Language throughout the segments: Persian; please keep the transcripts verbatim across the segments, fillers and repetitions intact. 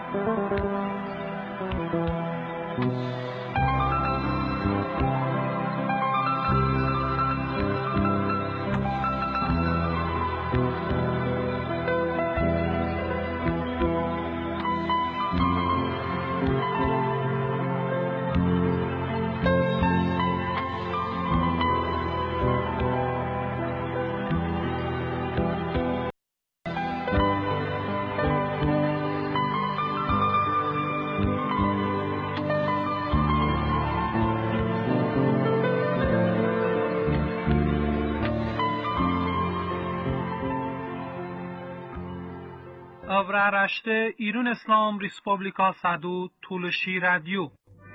Avraaraşte İran İslam Respublika Sadu Tuluşi Radyo.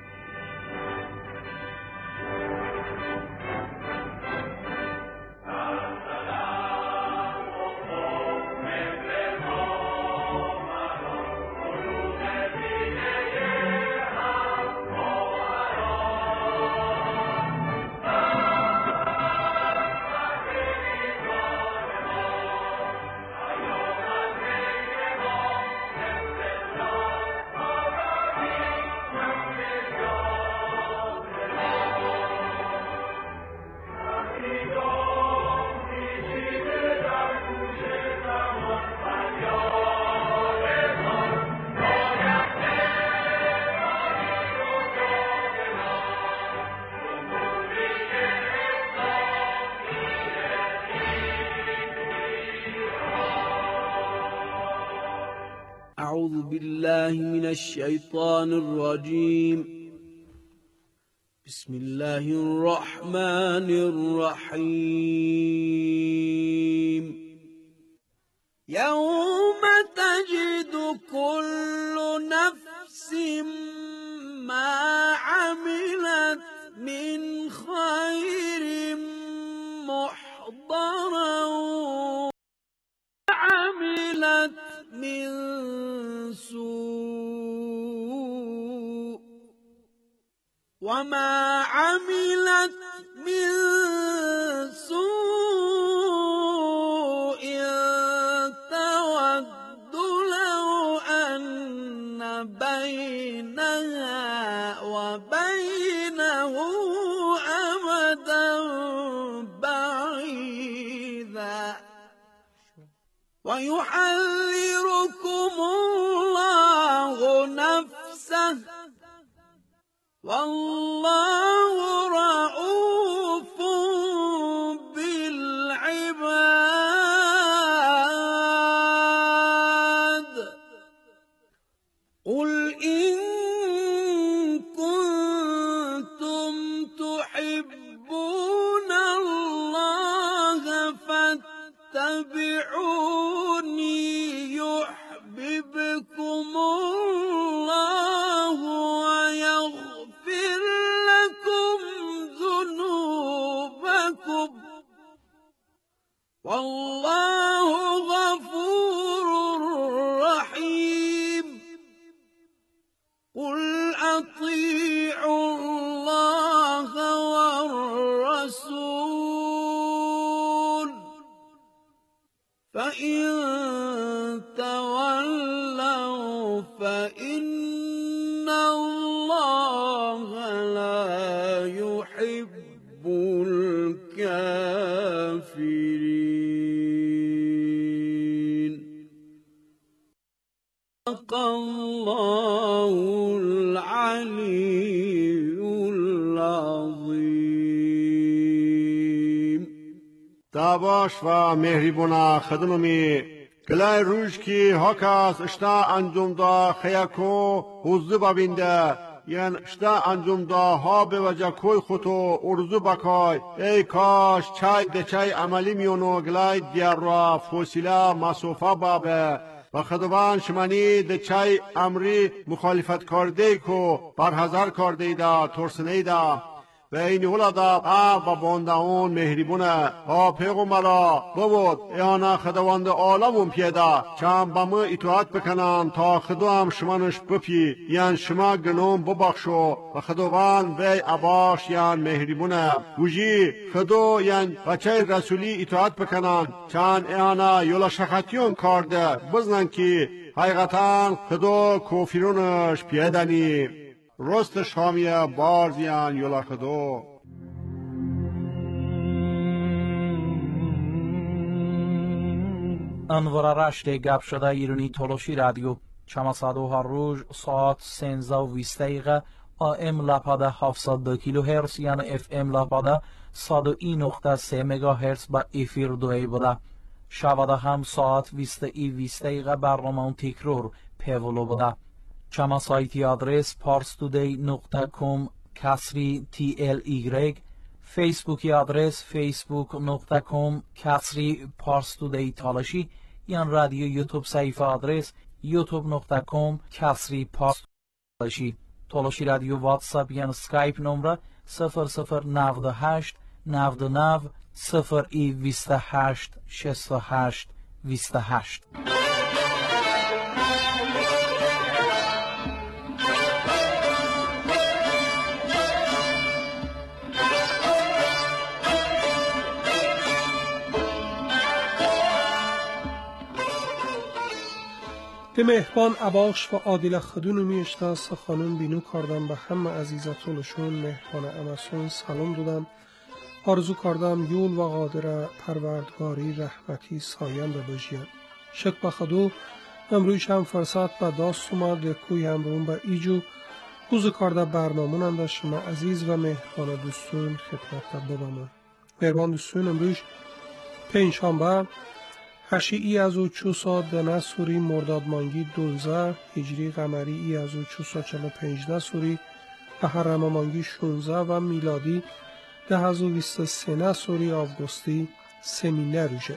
أعوذ بالله من الشيطان الرجيم. بسم الله الرحمن الرحيم. يوم تجد كل نفس ما عملت من خير محضرا عملت من سوء وما عملت من سوء تود لو أن بينها وبينه أمدا بعيدا ويحذركم الله نفسه والله رؤوف بالعباد. قل إن كنتم تحبون الله فاتبعوني يحببكم الله ويغفر لكم ذنوبكم والله غفور رحيم. قل أطيعوا الله والرسول فإن تولوا فإن الله لا يحب الكافرين. صدق الله العلي العظيم. دعواش و مهربونا خدممی گلای روش کی هکاس اشتا انجام دا خیاکو حوزو ببینده یعن اشتا انجام دا ها به وجه کوی خودو ارزو بکای ای کاش چای ده چای عملی میونو گلای دیار را فوسیلا مسوفا بابه و خدوان شمانی ده چای امری مخالفت کرده کو برحضر کرده دا ترسنه دا و این اولادا با باندهون مهربونه ها پیغمبرا بود ایانا خداوند عالمون پیدا چند با ما اطاعت بکنن تا خدا هم شمانش بپی یعن شما گنوم ببخشو و خداوند وی عباش یعن مهربونه وجی خدا یعن بچه رسولی اطاعت بکنن چند ایانا یولا شخطیون کرده بزنن که حقیقتا خدا کوفیرونش پیدنی رست شامیه بارزیان یولا خدا انوار رشت گپ شده ایرانی تولوشی رادیو چما صدو هر روز ساعت سنزه و بیست دقیقه آم لپاده هفتصد و دو کیلو هرتز یعنی اف ام لپاده صد و یک نقطه سه مگا هرتز با افیر دوی بوده. شباده هم ساعت بیست ای بیست دقیقه برنامه تکرار پیولو بوده. چما سایتی آدرس پارستودی نقطه کام کسری تی ال ایگرگ، فیسبوکی آدرس فیسبوک نقطه کام کسری پارستودی تالشی، یان رادیو یوتیوب صفحه آدرس یوتیوب نقطه کام کسری پارستودی تالشی. رادیو واتساپ یان سکایپ نمره صفر صفر نود و هشت نود و نه صفر ای بیست و هشت شصت و هشت بیست و هشت. به مهربان اباخش و عادل خدون میشته سخانون بینو کردم به همه عزیزتولشون مهربان امسون سلام دادم آرزو کردم یول و قادر پروردگاری رحمتی سایم به بجیان شک به خدو امرویش هم فرصت به داست اومد کوی همرون به ایجو بوز کرده برنامون انده شما عزیز و مهربان دوستون خدمت ببامم. مهربان دوستون امرویش پنجشنبه هشی ای از او چوسا دنه سوری مرداد مانگی دونزه هجری قمری ای از او چوسا چلو پنجده سوری محرم مانگی شونزه و میلادی ده از او بیست سه سوری آوگوستی سمینه روشه.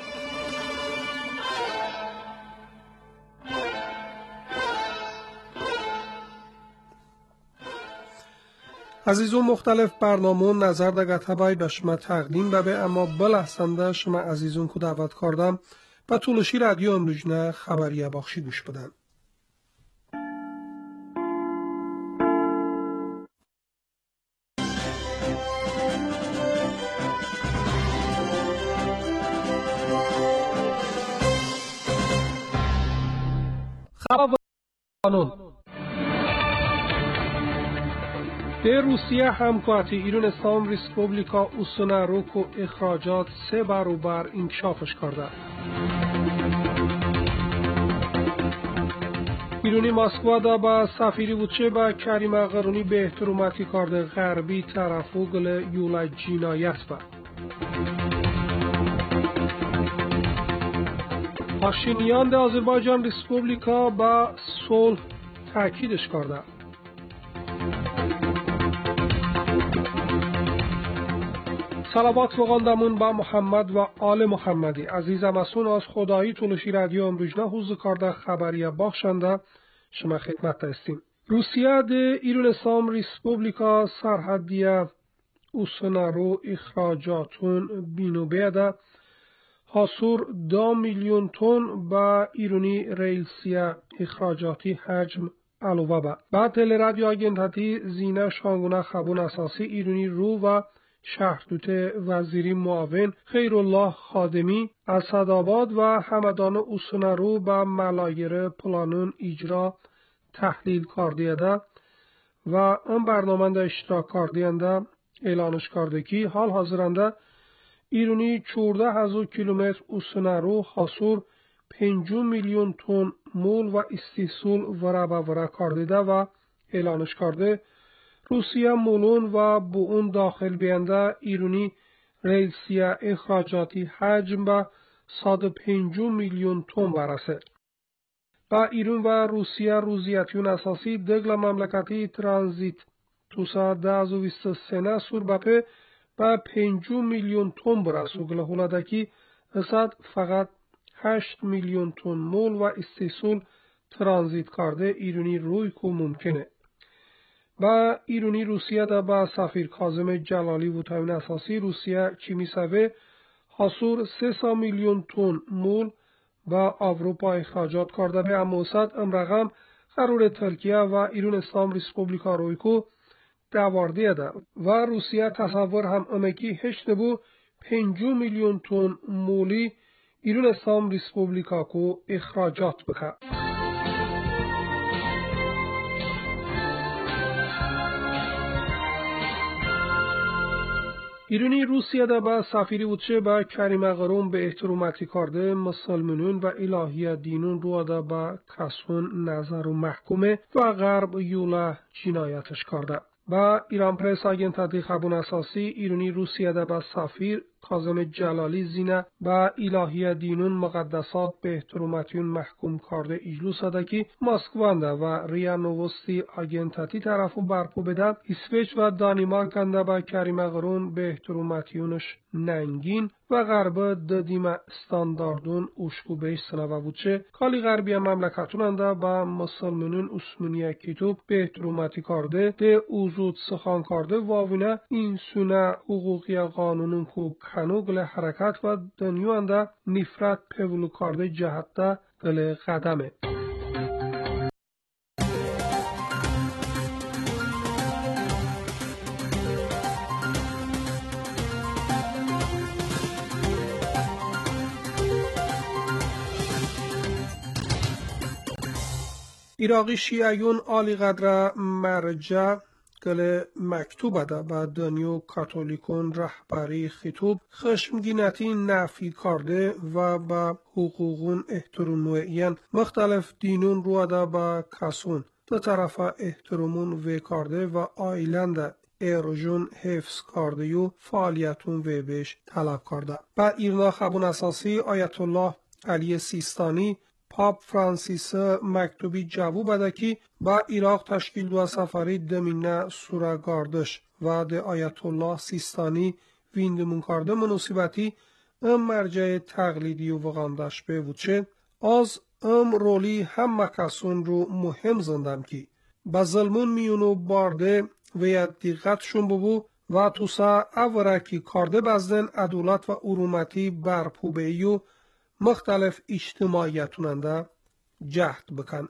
عزیزون مختلف برنامه نظر در گتبای به شما تقدیم ببه اما بلحظنده شما عزیزون که دعوت کردم به طولشی رادیو امروزنه خبریه بخشی گوش بدن. خبر قانون در روسیه همکاتی ایران اسلام ریسپوبلیکا اوسنا روکو اخراجات سه برابر انکشافش کرده. ایرانی مسکو دا با سفیری بودچه با کریم قرونی به احتراماتی کرده غربی طرفو گل یولا جنایت با. پاشینیان در آذربایجان ریسپوبلیکا با صلح تاکیدش کرده. صلوات بخواندمون با محمد و آل محمدی. عزیزم اسون از خدایی طولشی رادیو امروزنه حوض کرده خبریه بخشنده شما خدمت هستیم. روسیه ده ایران اسلام ریسپوبلیکا سرحدیه اوسنا رو اخراجاتون بینو بیده حاصور دو میلیون تن با ایرانی ریلسیه اخراجاتی حجم علاوه با. بعد تل رادیو آگنتاتی زینه شانگونه خبون اساسی ایرانی رو و شهردوت وزیری معاون خیرالله خادمی اسدآباد و همدان اوسنارو با ملایر پلانون اجرا تحلیل کردیده و این برنامه ده اشتراک کردینده اعلانش کرده که حال حاضرنده ایرانی چهارده هزار کیلومتر اوسنارو حاصور پنج میلیون تن مول و استحصول ورا به ورا کردیده و اعلانش کرده روسیه مولون و با اون داخل بینده ایرانی ریلسیه اخراجاتی حجم به صد و پنج میلیون تن برسه. با ایران و روسیه روزیتیون اساسی دگل مملکتی ترانزیت توسا ده از و بیست و سه سور بپه با پنج میلیون تن برسه. گل هولدکی اصد فقط هشت میلیون تن مول و استحصول ترانزیت کرده ایرانی روی که ممکنه. با ایرانی روسیه دا با سفیر کاظم جلالی و تامین اساسی روسیه چی میسوه حاصور سه میلیون تن مول با اروپا اخراجات کرده به اموسط ام رقم قرار ترکیه و ایران اسلام ریسپوبلیکا رویکو دواردیه ده و روسیه تصور هم امکی هشت نبو پنج میلیون تن مولی ایران اسلام ریسپوبلیکا کو اخراجات بکه. ایرانی روسیada با سفیری وچه با کریم غروم به احتراماتی کرده مسلمانون و الهی دینون روada با کسون نظر و محکومه و غرب یولا جنایتش کرده. با ایران پرس آگنتاتی خبون اساسی ایرانی روسیada با سفیر کاظم جلالی زینه با الهی دینون مقدسات به احتراماتیون محکوم کرده اجلوساده که مسکوانده و ریا نوستی آگنتاتی طرفو برپو بده اسویچ و دانیمارک انده با کریم غرون به احتراماتیونش ننگین و غربه ددیم استانداردون اوشکو بیش سنوه بوچه کالی غربی مملکتون انده با مسلمانون اسمونیه کتوب به احتراماتی کرده ده اوزود سخان کرده واوینه این سونه حقوقی قانونون خوب خنوگل حرکت و دنیوانده نفرت پولو کرده جهت گل قدمه. ایراقی شیعیون آلی قدر مرجع گل مکتوب ده با دنیو کاتولیکون رهبری خطوب خشمگینتی نفی کرده و با حقوقون احتراموین مختلف دینون رو ده با کسون دو طرف احترامون وی کرده و آیلند ارجون حفظ کرده و فعالیتون وی بیش طلب کرده. با ایرنا خبون اساسی آیت الله علی سیستانی پاپ فرانسیس مکتوبی جوو بده که با عراق تشکیل دو سفری دمینه سوره گاردش و ده آیت الله سیستانی ویندمون کرده مناسبتی ام مرجع تقلیدی و وغاندش به وچه از ام رولی هم مکسون رو مهم زندم که با ظلمون میونو بارده و ید دیقتشون ببو و توسا اورکی کرده بزدن عدالت و ارومتی برپوبهی و مختلف اجتماعیتوننده جهد بکن.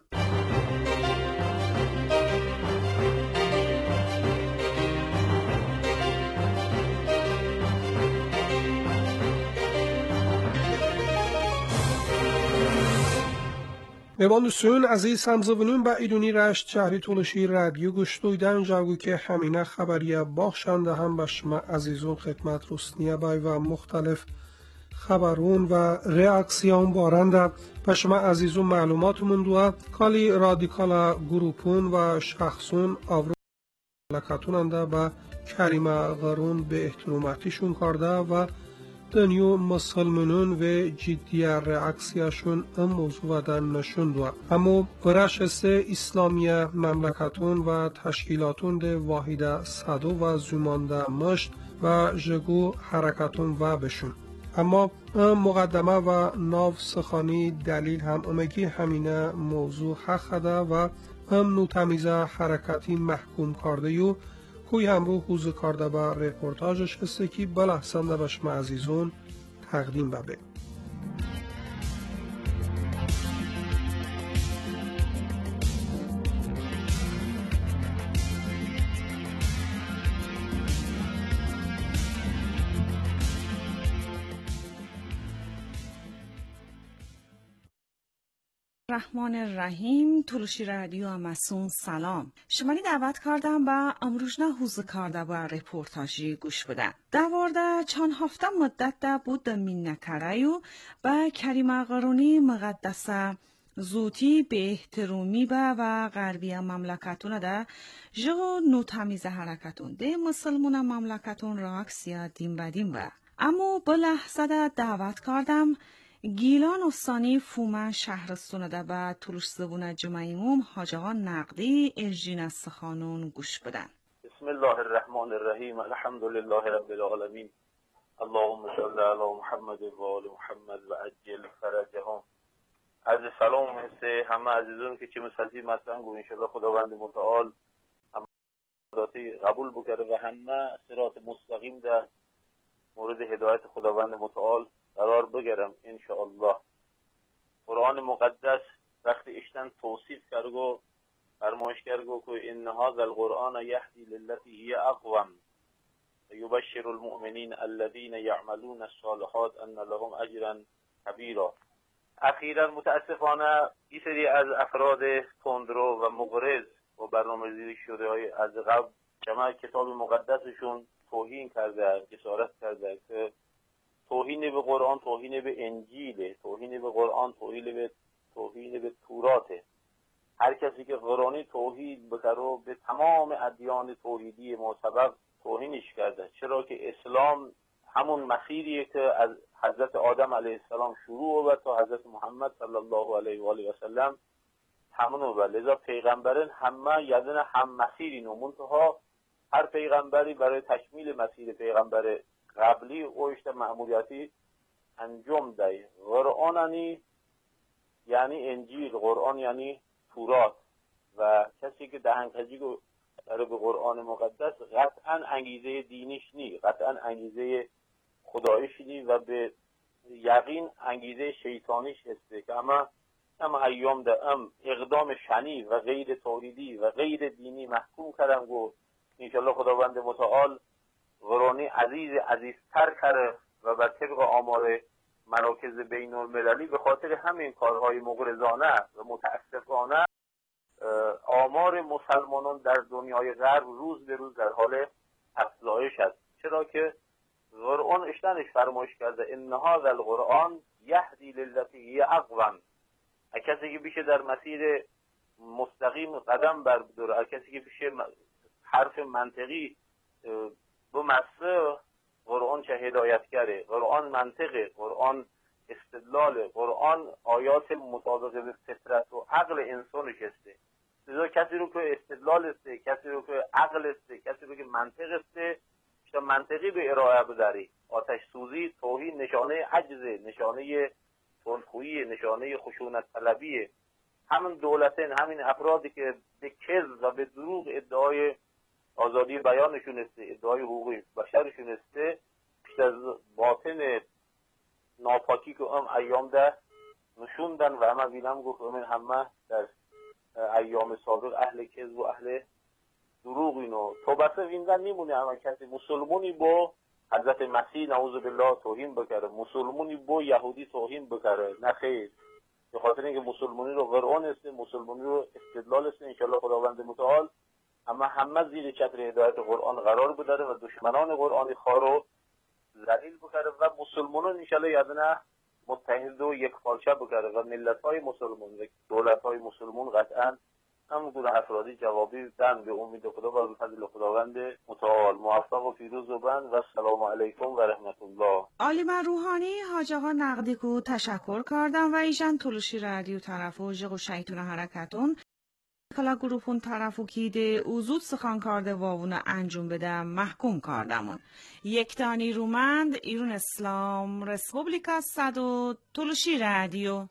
میباندوسون عزیز همزبونون با ایرانی رشت شهری تولشی رادیو گوش دویدن جاگو که همینه خبریه باخشنده هم با شما عزیزون خدمت رسنیه بای و مختلف خبرون و ریاکسیون بارنده به شما عزیزون معلوماتمون دوه کالی رادیکالا گروپون و شخصون آورو مملکتوننده به کریم غرون به احتراماتیشون کرده و دنیو مسلمانون و جدی ریاکسیاشون ام موضوع دن نشون دوه همو برشست اسلامی مملکتون و تشکیلاتون ده واحده صدو و زمانده مشت و جگو حرکتون و بشون اما مقدمه و ناو سخانی دلیل هم امگی همینه موضوع حق ده و هم نو تمیزه حرکتی محکوم کرده یو کوی هم رو حوزه کرده با رپورتاجش هسته که بلحسنده بشم عزیزون تقدیم ببه. رحمان الرحیم تولشی رادیو امسون سلام شمالی دعوت کردم با امروزنا حوزه کرده با رپورتاجی گوش بدن دوارده چند هفته مدت ده بود من نکریو با کریم غرونی مقدسه زوتی به احترامی با و غربی مملکتون ده جو نو تمیز حرکتون ده مسلمون مملکتون راکسیا دیم بدیم و اما با لحظه ده دعوت کردم گیلان استانی فومن شهرستون ده با تولوش زبون جمعیموم حاج آقا نقدی ارجین از سخانون گوش بدن. بسم الله الرحمن الرحیم الحمد لله رب العالمین اللهم صل علی محمد و آل محمد و عجل فرجهم. از سلام هسته همه عزیزان که چه مسلسی مطرح گو انشاءالله خداوند متعال همه قبول بکره و همه صراط مستقیم در مورد هدایت خداوند متعال قرار بگیرم انشاءالله. قرآن مقدس وقتی اشتن توصیف کرگو فرمایش کرگو که ان هذا القرآن یهدی للتی هی اقوم و یبشر المؤمنین الذین یعملون الصالحات ان لهم اجرا کبیرا. اخیرا متاسفانه این سری از افراد تندرو و مغرض و برنامه‌ریزی شده های از قبل جمع کتاب مقدسشون توهین کرده، جسارت کرده که توهین به قرآن توهین به انجیله، توهین به قرآن توهین به توهین به توراته. هر کسی که قرآنی توحید بکره به تمام ادیان توحیدی معتبر توهینش کرده، چرا که اسلام همون مسیریه که از حضرت آدم علیه السلام شروع و تا حضرت محمد صلی الله علیه و آله و سلم تمام و لذا پیغمبران همه یدن هم مسیرین و منتها هر پیغمبری برای تکمیل مسیر پیغمبر قبلی اوشت مأموریتی انجام ده. قرآن یعنی انجیل، قرآن یعنی تورات و کسی که دهنکجی داره به قرآن مقدس قطعا انگیزه دینیش نی، قطعا انگیزه خداییش نی و به یقین انگیزه شیطانیش هسته که اما اما ایام ده ام اقدام شنی و غیر توحیدی و غیر دینی محکوم کردن گو انشالله خداوند متعال قرآنی عزیز عزیزتر کرده و بر طبق آمار مراکز بین المللی به خاطر همین کارهای مغرضانه و متاسفانه آمار مسلمانان در دنیای غرب روز به روز در حال افزایش است، چرا که قرآن اشتنش فرمایش کرده ان هذا القرآن یهدی للتی هی اقوم. کسی که بیشه در مسیر مستقیم قدم برداره، کسی که بیشه حرف منطقی به مصر قرآن چه هدایت کرده، قرآن منطقه، قرآن استدلال، قرآن آیات مطابق به فطرت و عقل انسانش هسته. لذا کسی رو که استدلال هسته، کسی رو که عقل هسته، کسی رو که منطق هسته شما منطقی به ارائه بداری. آتش سوزی توهین نشانه عجزه، نشانه تندخویی، نشانه خشونت طلبیه. همین دولتین، همین افرادی که به کذب و به دروغ ادعای آزادی بیانشون هسته، ادعای حقوق بشرشون هسته، پیش از باطن ناپاکی که هم ایام ده نشوندن و همه بینم گفت همین همه در ایام سابق اهل کذب و اهل دروغ اینو تو بسه ویندن نیمونه. همه کسی مسلمونی با حضرت مسیح نعوذ بالله توهین بکره، مسلمونی با یهودی توهین بکره، نه خیر. به خاطر اینکه مسلمانی رو قرآن است، مسلمانی رو استدلال است، انشالله خداوند متعال اما همه زیر چتر هدایت قرآن قرار بداره و دشمنان قرآنی خارو ذلیل بکره و مسلمانان انشالله یادنه متحد و یک پارچه بکره و ملت های مسلمان و دولت های مسلمان قطعا هم گونه افرادی جوابی دن به امید خدا و به فضل خداوند متعال. موفق و پیروز و بند و سلام علیکم و رحمت الله. عالم روحانی حاج آقا نقدی کو تشکر کردم و ایشان تلوشی رادیو طرفو جغ و شیطون حرکتون کلا گروپون طرفو کیده اوزود سخان کرده و اونو انجام بده محکوم کردمون. یک تانی رومند ایرون اسلام رسپوبلیکا صد و تلوشی رادیو.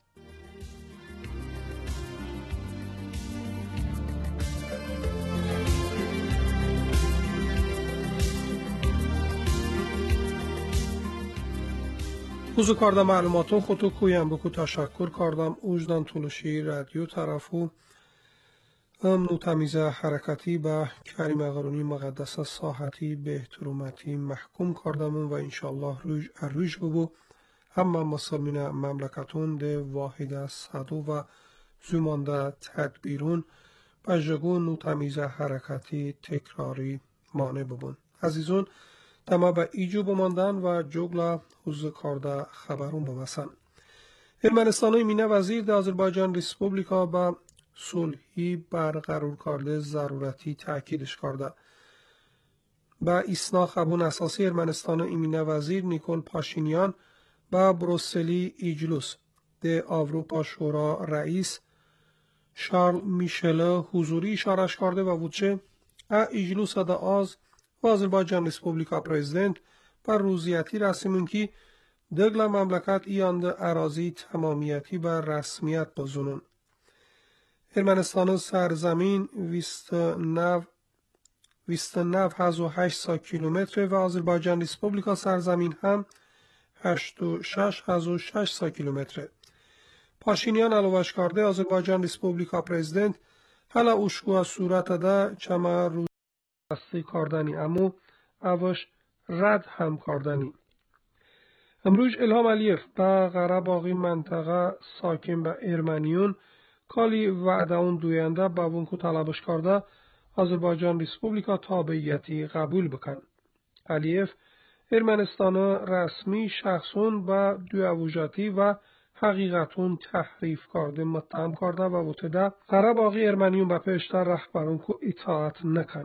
بوزو کردم معلوماتون خودتو کویم بکو تشکر کردم اوجدان تلوشی رادیو طرفو ام نو تمیزه حرکتی به کریم قرونی مقدس ساحتی به احترامتی محکوم کردم و انشالله روش اروش ببو همه مسلمین مملکتون ده واحد صدو و زمانده تدبیرون به جگو نو تمیزه حرکتی تکراری مانع ببون. عزیزون تما به ایجو بماندن و جگلا حوزه کرده خبرون بمسن. ارمنستان مینه وزیر ده آذربایجان ریسپوبلیکا به صلحی برقرار کرده ضرورتی تأکیدش کرده. با اسنا خبون اساسی ارمنستان ایمینه وزیر نیکول پاشینیان با بروسلی ایجلوس ده اروپا شورا رئیس شارل میشل حضوری اشارش کرده و وچه ا ایجلوس ده آز و آذربایجان ریسپوبلیکا پرزیدنت بر روزیتی رسمون کی دگل مملکت ایاند اراضی تمامیتی بر رسمیت بزنون. ارمنستان سرزمین ویست نو ویست نو هزو هشت کیلومتر و آذربایجان ریسپوبلیکا سرزمین هم هشت و شش هزو شش کیلومتر. پاشینیان علاوش کرده آذربایجان ریسپوبلیکا پرزیدنت حالا اوشکو صورت ده چما روز دستی کردنی امو اوش رد هم کردنی. امروز الهام علیف با غرب باقی منطقه ساکن به ارمنیون کالی وعده اون دوینده با اون کو طلبش کرده آذربایجان ریسپوبلیکا تابعیتی قبول بکن. Aliyev Ermənistanı rəsmi şəxsun və düyəvujati və həqiqətun təhrif kardı, müttəham kardı və bu tədə Qarabağı Erməniyun və peştər rəhbərun ku itaat nəkən.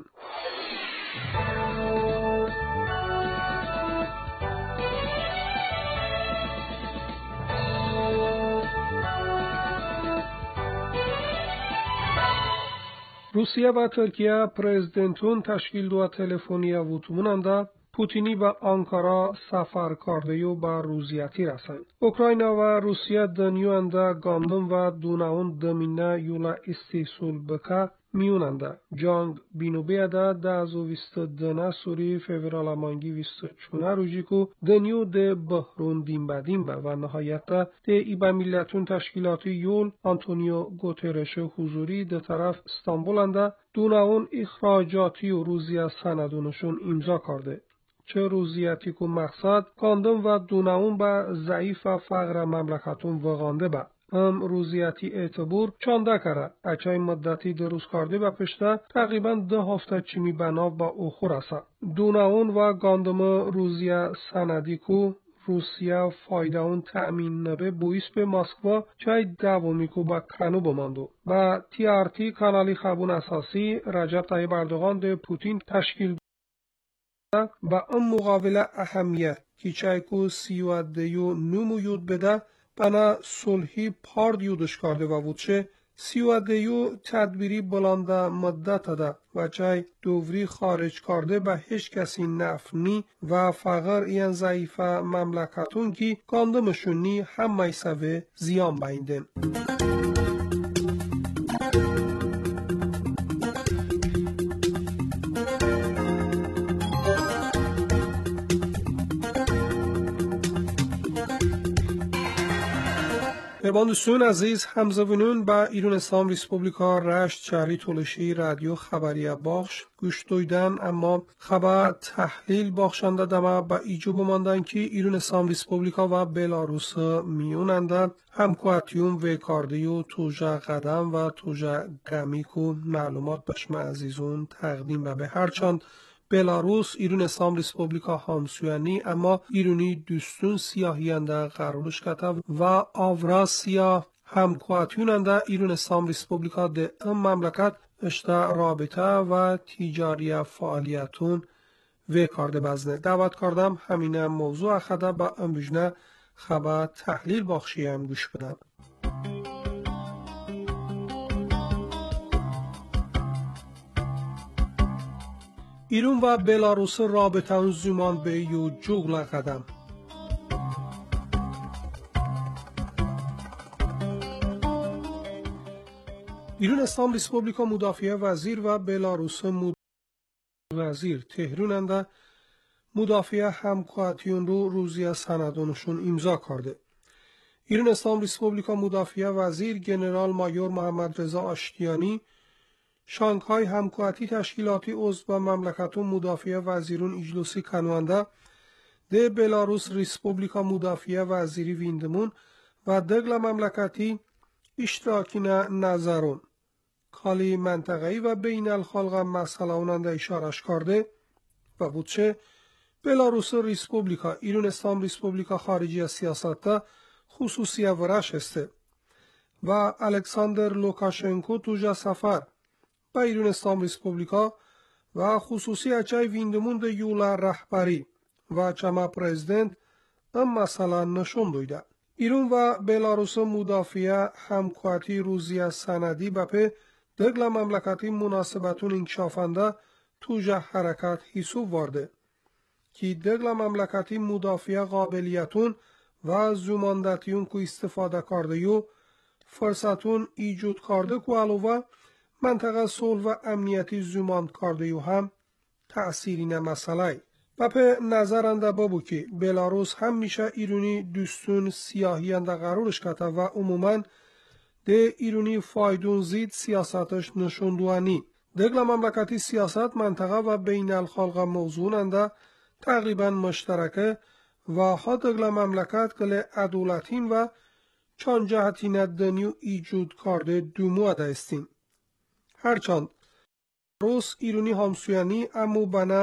روسیه و ترکیه پرزیدنتون تشکیل دو تلفنی ووتموننده پوتینی و آنکارا سفر کرده و با روزیتی رسند. اوکراینا و روسیه دنیوانده گاندم و دوناون دمینه یولا استیسول بکه میوننده. جانگ بینو بیاده ده از ویست دنه سوری فیورالا مانگی ویست چونه روژیکو دنیو ده بحرون دیم بدیم به و نهایت ده ایبا ملتون تشکیلاتی یول آنتونیو گوترش حضوری ده طرف استانبولنده دوناون اخراجاتی و روزیه سندونشون امضا کرده. چه روزیتی که مقصد گاندم و دوناون به ضعیف و فقر مملکتون وغانده به. هم روزیتی اعتبار چانده کرده. اچای مدتی دروز کرده و پشته تقریبا ده هفته چیمی بناو با اوخور است. دوناون و گاندم روزیه سندی که روسیه فایده اون تأمین نبه بویس به مسکوا چای دوامی که با کنو بماندو. و تی آر تی کانالی خبون اساسی رجب طیب اردوغان ده پوتین تشکیل و ام مقابله اهمیه که چایکو سیو دیو نمو یود بده بنا صلحی پارد یودش کرده و بودشه سیو دیو تدبیری بلانده مدت ده و چای دووری خارج کرده به هیچ کسی نفنی و فقر این ضعیفه مملکتون که گاندمشونی هم میسوه زیان بیندن. دوستان عزیز همزبونون با ایران اسلام ریسپوبلیکا رشت شهری تولشی رادیو خبری باخش گوش دویدن اما خبر تحلیل باخشنده دمه با ایجو بماندن که ایران اسلام ریسپوبلیکا و بلاروس میوننده همکواتیون و کاردیو توجه قدم و توجه گمیکو معلومات بشم عزیزون تقدیم به هرچند بلاروس ایران اسلام ریسپوبلیکا همسویانی اما ایرانی دوستون سیاهینده قرارش کتب و آوراسیا همکواتیوننده ایران اسلام ریسپوبلیکا ده ام مملکت اشتا رابطه و تجاری فعالیتون و کارده بزنه. دعوت کردم همین موضوع اخده با امروزنه خبر تحلیل باخشی هم گوش بدم. ایران و بلاروس رابطه زمان به یو جغل قدم. ایران اسلام ریسپوبلیکا مدافع وزیر و بلاروس مدافع وزیر تهراننده مدافع همکواتیون رو روزی سندونشون امضا کرده. ایران اسلام ریسپوبلیکا مدافع وزیر گنرال مایور محمد رضا آشتیانی شانگهای همکواتی تشکیلاتی عضو و مملکتون مدافع وزیرون اجلوسی کنونده ده بلاروس ریسپوبلیکا مدافع وزیری ویندمون و دگل مملکتی اشتراکی نظرون کالی منطقه‌ای و بین الخلق مسئله اوننده اشارش کرده و بودشه بلاروس ریسپوبلیکا ایران اسلام ریسپوبلیکا خارجی سیاست خصوصی ورش استه و الکساندر لوکاشنکو توجه سفر با ایران اسلام ریسپوبلیکا و خصوصی اچای ویندمون ده یولا رهبری و چما پرزیدنت ام مثلا نشون دویده. ایران و بلاروس مدافع همکواتی روزی سندی بپه دگل مملکتی مناسبتون انکشافنده توجه حرکت حسوب وارده که دگل مملکتی مدافع قابلیتون و زماندتیون که استفاده کرده یو فرصتون ایجود کرده که علاوه منطقه صلح و امنیتی زمان کرده یو هم تأثیرین مسئله و په نظرنده بابو که بلاروس هم میشه ایرانی دوستون سیاهی انده قرارش کته و عموما ده ایرانی فایدون زید سیاستش نشوندوانی دگل مملکتی سیاست منطقه و بین الخلق موضوع انده تقریبا مشترکه و ها دگل مملکت کل عدولتین و چان جهتین دنیو ایجود کرده دومو اده استین. هرچند روس ایرانی همسویانی امو بنا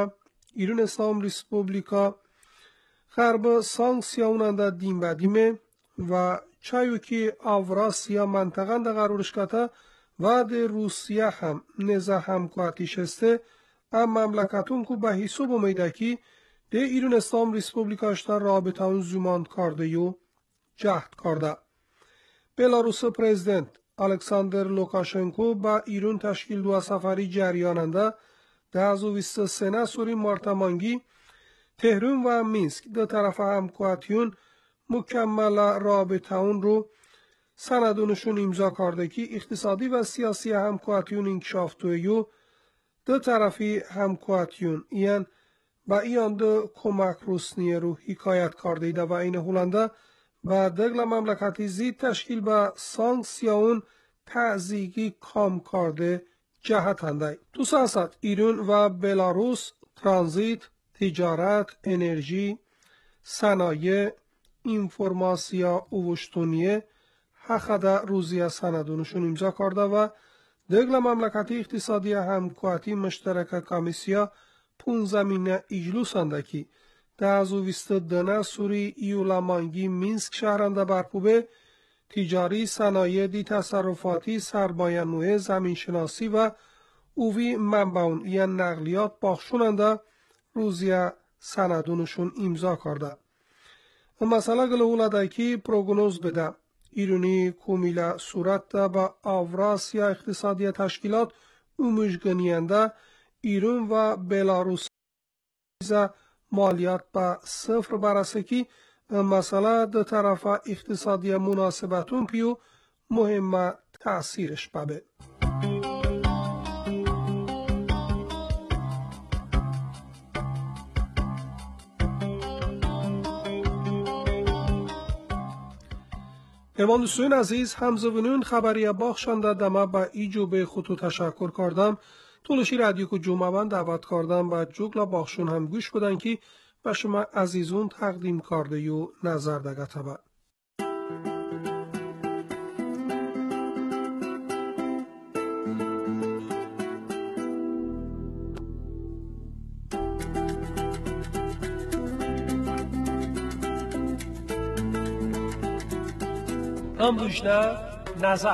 İran İslam Respublika غرب سانکسیوننده دیم و دیمه و چایو که اوراسیا منطقه ده قرارش کتا و ده روسیه هم نزا همکاتیش هسته ام مملکتون که به حساب امیده که ده ایران اسلام ریسپوبلیکاشتا رابطه اون زمان کرده یو جهد کرده. بلاروس پرزیدنت الکساندر لوکاشنکو با ایران تشکیل دو سفری جریاننده ده از و بیست و سه سوری مارتمانگی تهران و مینسک دو طرف همکاتیون مکمل رابطه اون رو سندونشون امضا کرده که اقتصادی و سیاسی همکاتیون انکشاف تویو دو طرفی همکاتیون یعنی با ایان دو کمک روسنیه رو حکایت کرده ده و این هولنده و دگل مملکتی زید تشکیل با سانکسیون تعزیقی کام کرده جهتنده. تو سیاست ایران و بلاروس ترانزیت، تجارت، انرژی، صنایع، اینفورماسیا اوشتونیه حقده روزی سندونشون امضا کرده و دگل مملکتی اقتصادی همکاتی مشترک کمیسیا پونزمین اجلوس اندکی ده از و بیست دنه سوری ایولامانگی مینسک شهرنده برپوبه تجاری، صنایع، دی تصرفاتی، سرمایه نوع، زمین شناسی و اووی منبعون یا نقلیات باخشوننده روزیه سندونشون امضا کرده. مسئله گلوله که پروگنوز بده ایرانی کومیلا صورت ده با اوراسیا اقتصادی تشکیلات اومجگنینده ایران و بلاروس مالیات به صفر برسه که مسئله دو طرف اقتصادی مناسبتون پیو مهمه تأثیرش ببه. همان عزیز همزبونون خبری باخشنده دمه به ایجو به خودتو تشکر کردم. طولشی رادیو کو جمعه دعوت کردم و جوگلا باخشون هم گوش بدن که به شما عزیزون تقدیم کرده یو نظر دگه تبا. امروزنا نظر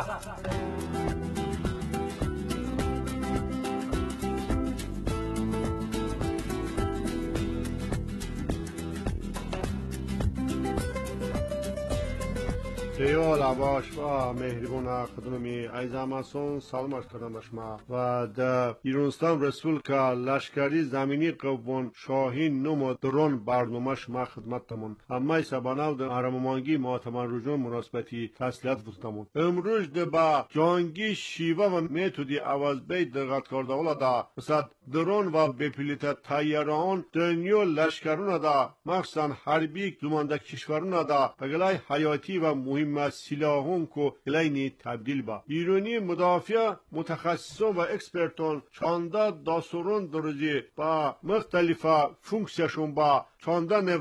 دیو لباش و مهربون خدمتی ایزاماسون سلام عرض کردم به شما و در ایرانستان رسپولیکا لشکری زمینی قوون شاهین نوم درون برنامهش ما خدمتتمون اما سبانو در ارممانگی ماتمان رجوع مناسبتی تسلیت بودتمون امروز ده با جانگی شیوه و متدی عوض بی دقت کرده ولا دا مثل درون و بپیلیت تایران دنیو لشکرون دا مخصوصا حربی زمانده کشورون دا بگلای حیاتی و مهم سلاحون کو الینی تبدیل با ایرانی مدافع متخصصون و اکسپرتون چانده داسورون درجی با مختلف فونکسیشون با چانده نو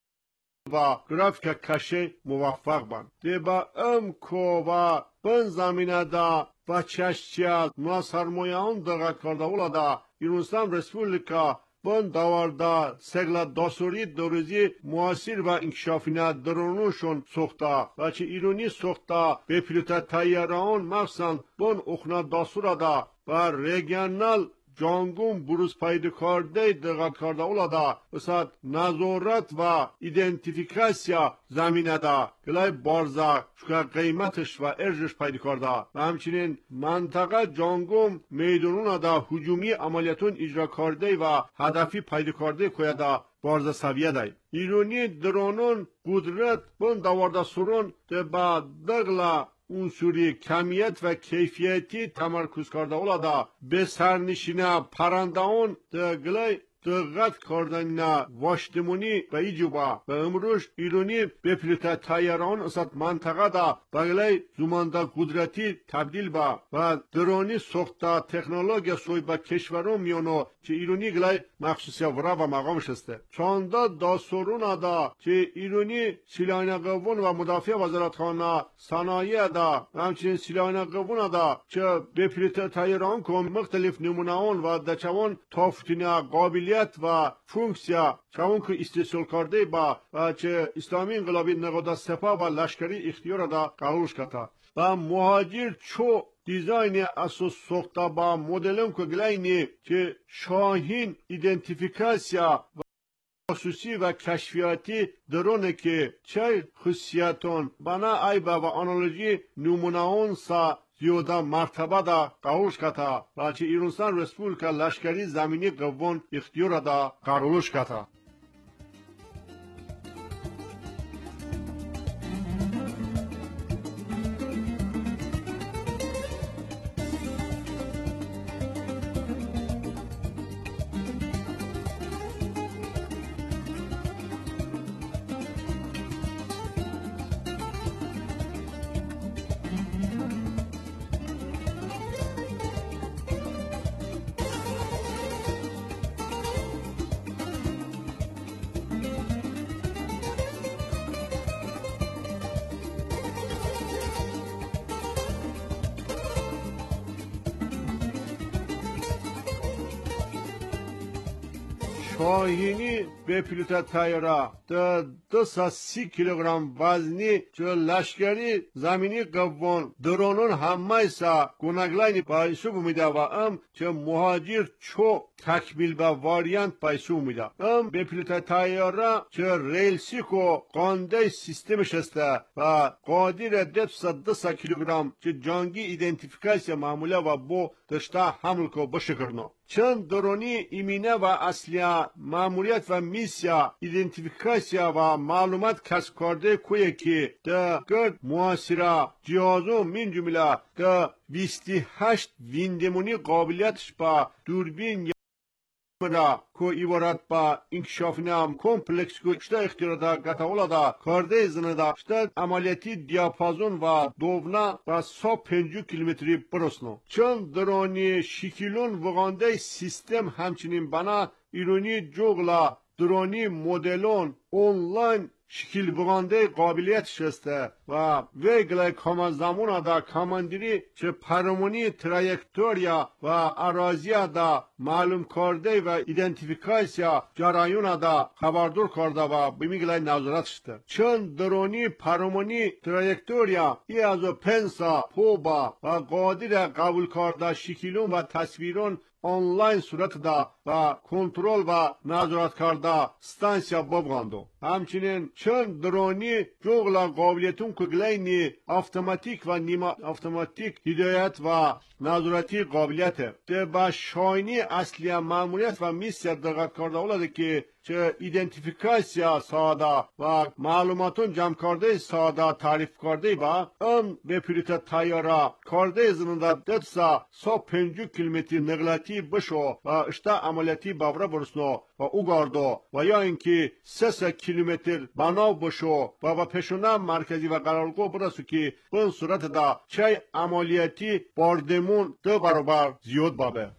و گرافیک کشه موفق بند ده با ام کو و بن زمینه دا و چشتی از ما سرمایهان دقت کرده ولا دا ایرانستان رسپولیکا بن داوردا سگلا داسوری دروزی معاصر و انکشافینه درونوشون سوخته و چه ایرانی سوخته به پیلوت تایران مخصوصا بن اخنا داسورا دا و ریگنال جانگون بروز پیدا کرده دقت کرده اولادا مثل نظارت و ایدنتیفیکاسیا زمینه دا گلای بارزا چکه قیمتش و ارزش پیدا کرده و همچنین منطقه جانگون میدونون دا هجومی عملیاتون اجرا کرده و هدفی پیدا کرده که دا بارزا سویه دای ایرانی درونون قدرت بون دوارده سرون ده با دغلا عنصری کمیت و کیفیتی تمرکز کرده اولادا به سرنشینه پرندهان ده گلای دقت کردن واشتمونی و ایجوبا و امروز ایرانی به پیلوت تایران اسات منطقه دا بگلای زمانده قدرتی تبدیل با و درانی سوخته تکنولوژی سوی با کشورون میونو که ایرانی گلای مخصوصی ورا و مقامش استه چانده داسورون دا که ایرانی سلاحین قوون و مدافع وزارتخانه صنایع دا و همچنین سلاحین قوون دا که به پیلوت تایران کن مختلف نمونه و دچوان تافتین قابلی مسئولیت و فونکسیا چون که استثمال کرده با و چه اسلامی انقلابی نقاط سپاه و لشکری اختیار دا قبولش کرده و مهاجر چو دیزاین اساس ساخته با مدلم که گلینی که شاهین ایدنتیفیکاسیا و خصوصی و کشفیاتی درونه که چه خصوصیتون بنا ایبا و آنالوژی نمونهون سا زیاده مرتبه دا قبولش کرده و چه ایرانستان رسپولیکا لشکری زمینی قوان اختیار دا قبولش کرده. شاهینی به پیلوت تایرا ده دو سا سی کیلوگرم وزنی چه لشکری زمینی قوان درونون همه ایسا گونگلاینی پایسو بمیده و ام چه مهاجر چو تکمیل با واریانت پایسو بمیده ام به پیلوت تایرا چه ریلسی کو قانده سیستمش هسته و قادر ده سا دو سا کیلوگرم چه جانگی ایدنتیفیکاسیا معموله و بو دشتا حمل کو بشکرنو چند درونی ایمینه و اصلیا معمولیت و میسیا ایدنتیفیکاسیا و معلومات کسب کرده کویه که ده گرد معاصره جهازو من جمله ده بیست و هشت ویندمونی قابلیتش با دوربین را که ایوارد با انکشاف نام کمپلکس که اشتا اختیار دا گتاولا دا کارده زنه دا اشتا عملیاتی دیاپازون و دوونا و سا پنجو کیلومتری برسنو چون درانی شکلون وغانده سیستم همچنین بنا ایرونی جوغلا درانی مدلون اونلاین شکل بغانده قابلیت شسته و ویگل کما زمون دا کاماندری چه پرمونی ترایکتوریا و ارازیا دا معلوم کرده و ایدنتیفیکاسیا جرایون دا خبردور کرده و بمیگل نظارت شده چون درونی پرمونی ترایکتوریا ای از پنسا پوبا و قادر قبول کرده شکلون و تصویرون آنلاین صورت دا و کنترل و نظارت کرده ستانسیا ببغاندو همچنین چون درونی جوغلا قابلیتون کگلینی автомاتیک و نیما автомاتیک هدایت و نظارتی قابلیته ده با شاینی اصلی معمولیت و میسیت دقت کرده اولاده که چه ایدنتیفیکاسیا ساده و معلوماتون جمع کرده ساده تعریف کرده با ام به پیلوت تایارا کرده زننده دتسا سا پنجو کیلومتر نقلاتی بشو و اشتا عملیاتی بابره برسنو و او گاردو و یا اینکه سه سه کیلومتر بناو بشو و با پشونه مرکزی و قرارگاه برسو که به صورت دا چه عملیاتی باردمون دو برابر زیاد بابه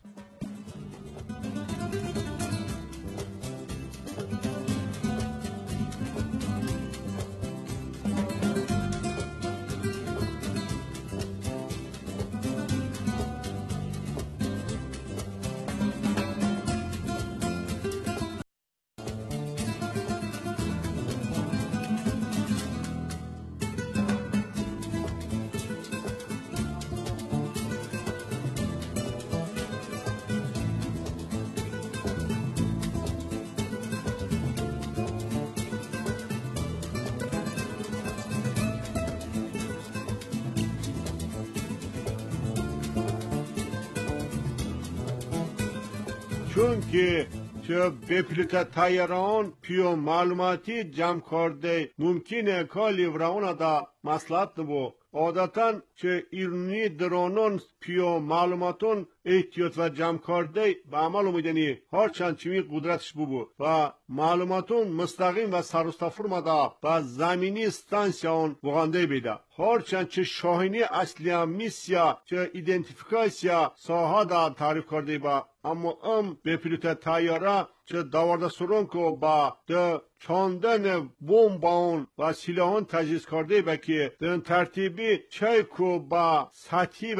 چون که چه به پیلوت تایران پیو معلوماتی جمع کرده ممکنه کالی وراونا دا مسلحت نبو عادتا چه ایرانی درانون پیو معلوماتون احتیاط و جمع کرده به عمل اومدنی هرچند چمی قدرتش ببو و معلوماتون مستقیم و سرستفرما دا و زمینی استانسیون وغانده بیده هرچند چه شاهینی اصلی میسیا چه ایدنتیفیکاسیا ساها دا تعریف کرده با اما ام به پیلوت تایاره چه داورده سرون که با ده چاندن بمبان و سلاحان تجهیز کرده با که در ترتیبی چه که با سطحی و سویه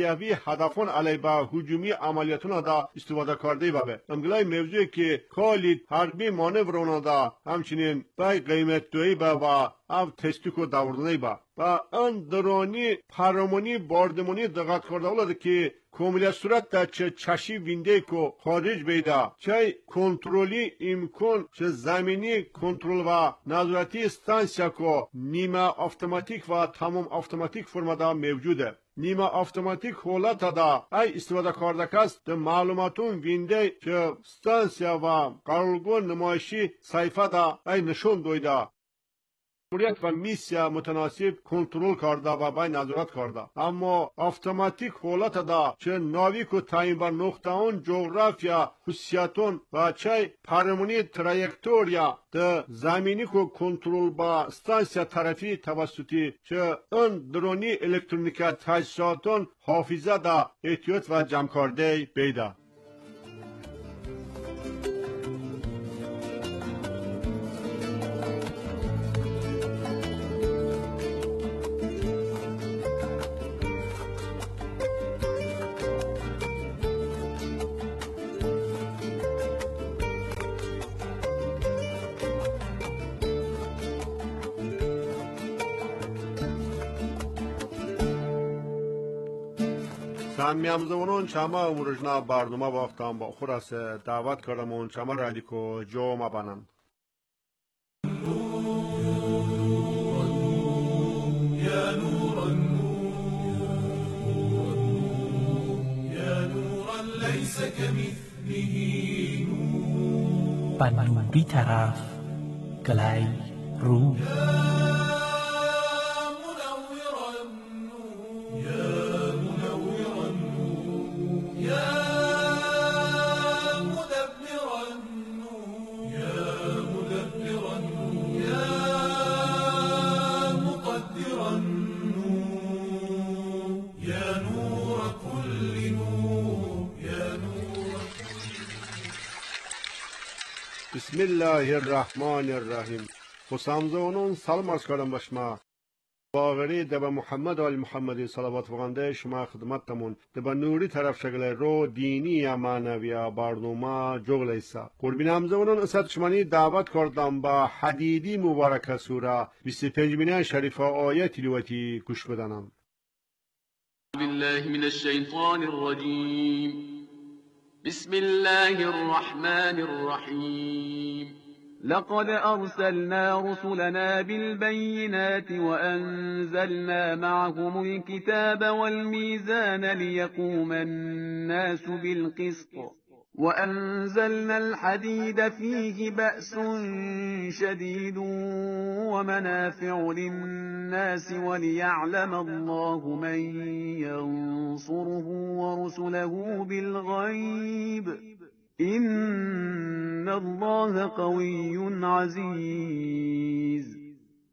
سیاوی هدفون علی با هجومی عملیاتون دا استفاده کرده بابه امگلای موضوعی که کالی حربی مانور دا همچنین بای قیمت دوی با و او تستیکو داوردنی با و ان درانی پرامونی باردمونی دقت کرده اولاده که کامل صورت در چه چشی وینده کو خارج بیدا چه کنترلی امکان چه زمینی کنترل و نظارتی استانسیا کو نیمه اتوماتیک و تمام اتوماتیک فرمدا موجوده نیمه اتوماتیک حالت دا ای استفاده کرده کست ده معلوماتون وینده چه استانسیا و قرارگون نمایشی صحیفه دا ای نشون دویده موریت و میسیا متناسب کنترل کرده و بای نظارت کرده اما اتوماتیک حالت دا چه ناویک و تعیین بر نقطه اون جغرافیا خصوصیاتون و چه پرمونی تراجکتوریا ده زمینی کو کنترل با استانسیا طرفی توسطی چه اون درونی الکترونیکا تجهیزاتون حافظه دا احتیاط و جمع کرده بیده سمیامزمونون چما امروزنا برنامه وقتام با خورس دعوت کردمون چما رادیکو جو ما بانن يا نور النور يا نورا ليس كمثله نور بنوری طرف گلای رو بسم الله الرحمن الرحیم خسامزونون سلام عرض کردم به شما باوری دبا محمد آل محمدی صلوات وغنده شما خدمتتمون دبا نوری طرف شکل رو دینی یا معنوی برنامه جغل ایسا قربین همزونون اسد شمانی دعوت کردم با حدیدی مبارک سوره بیست و پنج شریفه آیه تلاوتی گوش بدنم بالله من الشیطان الرجیم بسم الله الرحمن الرحيم لقد أرسلنا رسلنا بالبينات وأنزلنا معهم الكتاب والميزان ليقوم الناس بالقسط وأنزلنا الحديد فيه بأس شديد ومنافع للناس وليعلم الله من ينصره ورسله بالغيب إن الله قوي عزيز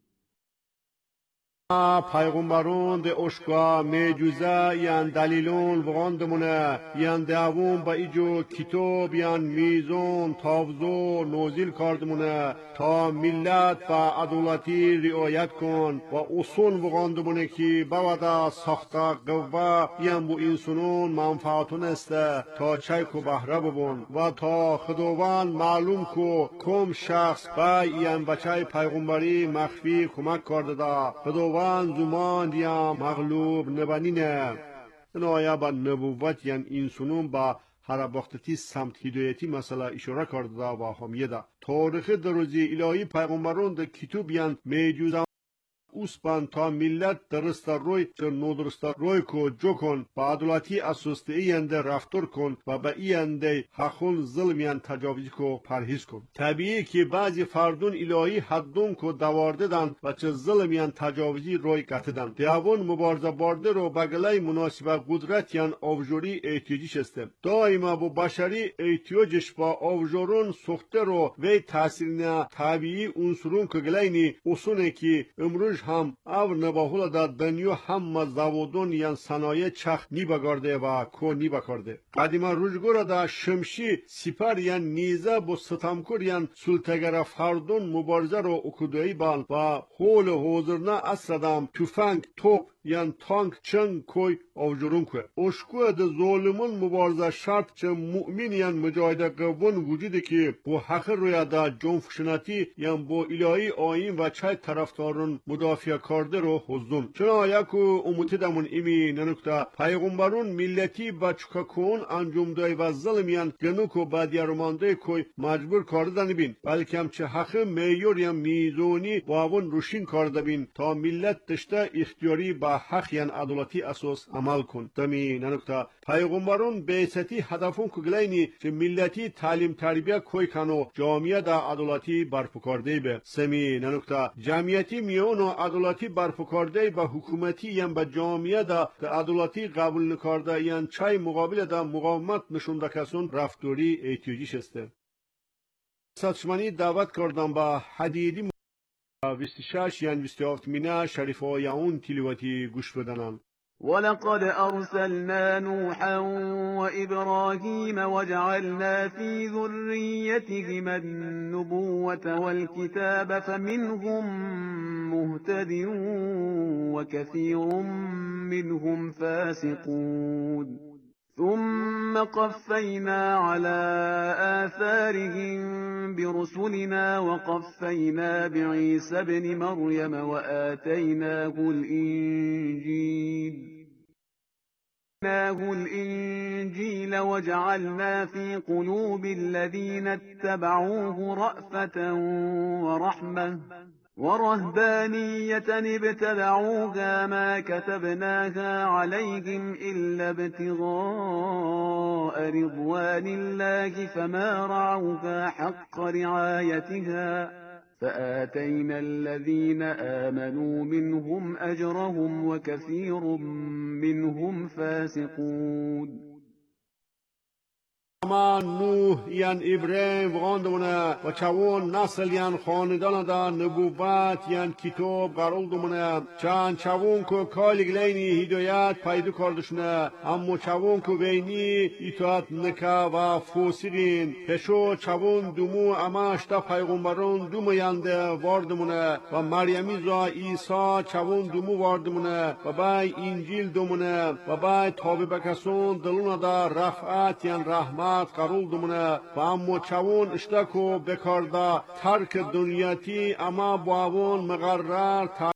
پیغمبرون ده اشکا میجوزه یان دلیلون وغاندمونه یان دوون با ایجو کتاب یان میزون تافزو نوزیل کردمونه تا ملت و عدالتی رعایت کن و اصول وغاندمونه که بودا ساخته قوه یان بو انسانون منفعتون استه تا چای کو بهره ببون و تا خداوند معلوم کو کم شخص با یان بچای پیغمبری مخفی کمک کرده دا خداوند زمان یا مغلوب نبنینه این آیه با نبوت یعنی انسانون با هر باختتی سمت هدایتی مثلا اشاره کرده و همیه ده تاریخ دروزی الهی پیغمبران ده کتاب یعنی میجوزن اوسپان تا ملت درست روی چه نودرست روی کو جو کن با عدالتی اساسته اینده رفتار کن و با اینده حقون ظلمیان تجاوزی کو پرهیز کن طبیعی که بعضی فردون الهی حدون کو دوارده دن و چه ظلمیان تجاوزی روی قطدن دیوان مبارزه بارده رو بگلای مناسب قدرت یان آوجوری احتیاجیش است دائما با بشری احتیاجش با آوجورون سخته رو وی تاثیر طبیعی عنصرون که گلینی اصونه که امروز هم او نباهولا دا دنیا هم زاودون یان صنایع چخ نی بگارده و کو نی بکارده قدیما روزگورا دا شمشی سپر یان نیزه با ستمکور یان سلطگر فردون مبارزه رو اکودوی بان و حول حوزرنا اصردم توفنگ توپ یان تانک چنگ کوی اوجرون کوی اشکو ده ظالمون مبارزه شرط چه مؤمن یان مجاهده قوون وجوده که با حق رویا دا جنفشناتی یان با الهی آین و چای طرفدارون مدافع کرده رو حضون چنا یکو اموتی دمون ایمی ننکتا پیغمبرون ملتی با چکاکون انجام دای و ظلمیان گنوکو بعدی رومانده کوی مجبور کرده بین بلکه هم چه حق میور یا میزونی باون روشین کرده بین تا ملت دشته اختیاری با حق یان عدالتی اساس عمل کن دمی ننکتا پیغمبرون بیستی هدفون کگلینی چه ملتی تعلیم تربیه کوی کنو جامعه دا عدالتی برپا کرده به سمی ننکتا جمعیتی میون و عدالتی برپا کرده به حکومتی یان به جامعه دا عدالتی قبول نکرده یان چای مقابل دا مقاومت نشونده کسون رفتاری ایتیوجیش استه ساتشمانی دعوت کردم با حدیدی بیست و شش یان بیست و هفت مینه شریف آیون تیلواتی گوش بدنن ولقد أرسلنا نوحا وإبراهيم وجعلنا في ذريتهما النبوة والكتاب فمنهم مهتد وكثير منهم فاسقون ثم قفينا على آثارهم برسلنا وقفينا بعيسى ابن مريم وآتيناه الإنجيل الإنجيل وجعلنا في قلوب الذين اتبعوه رأفة ورحمة ورهبانية ابتدعوها ما كتبناها عليهم إلا ابتغاء رضوان الله فما رعوها حق رعايتها فآتينا الذين آمنوا منهم أجرهم وكثير منهم فاسقون اما نوح یان ابراهیم غاندمونه و چوون نسل یان خاندان دا نبوت یان کتاب قرول دمونه چند چوون که کالگلینی هدایت پیدا کردشونه اما چوون که بینی اطاعت نکا و فوسیقین پشو چوون دومو اماش دا پیغمبرون دومو ینده واردمونه و مریمی زا ایسا چوون دومو واردمونه و بای انجیل دومونه و بای تابع بکسون دلونه دا رفعت یان رحمت قرول دمونه و امو چوون اشتکو بکارده ترک دنیاتی اما باون مقرر ترک